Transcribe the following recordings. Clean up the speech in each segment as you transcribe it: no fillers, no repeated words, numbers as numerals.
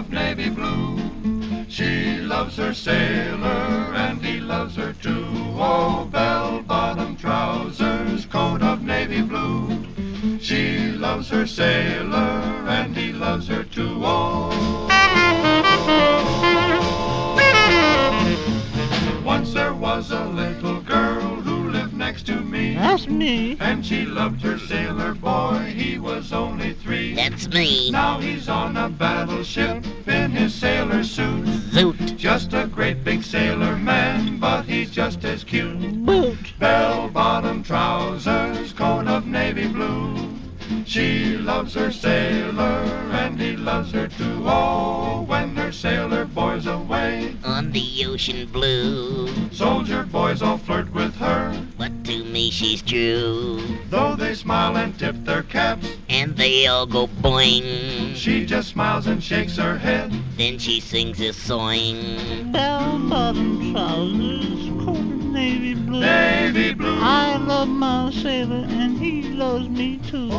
of navy blue. She loves her sailor and he loves her too. Oh, bell-bottom trousers, coat of navy blue. She loves her sailor and he loves her too. Oh. Once there was a little girl who lived next to me. That's me. And she loved her sailor boy, he was only 3. That's me. Now he's on a battleship in his sailor suit. Zoot. Just a great big sailor man, but he's just as cute. Boot. Bell-bottom trousers, coat of navy blue. She loves her sailor and he loves her too. Oh, when her sailor boy's away On the ocean blue. soldier boys all flirt with her. But to me she's true. Though they smile and tip their caps, And they all go boing. she just smiles and shakes her head. Then she sings a song. Bell-bottom trousers, coat of navy blue. Navy blue. I love my sailor and he loves me too.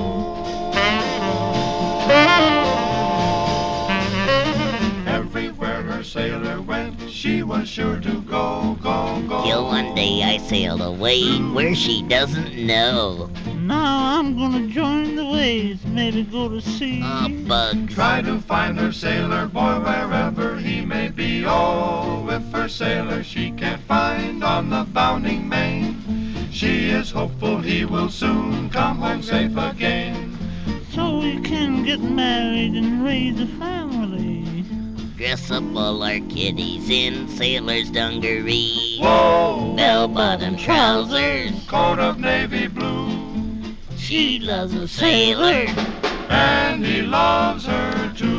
Everywhere her sailor went, she was sure to go, go, go. Till one day I sailed away where she doesn't know. Now I'm gonna join the waves, maybe go to sea. Ah, bugs. Try to find her sailor boy wherever he may be. Oh, if her sailor she can't find on the bounding main, she is hopeful he will soon come home safe again. So we can get married and raise a family. Dress up all our kiddies in sailor's dungaree. Whoa! Bell-bottom trousers. Coat of navy blue. She loves a sailor. And he loves her too.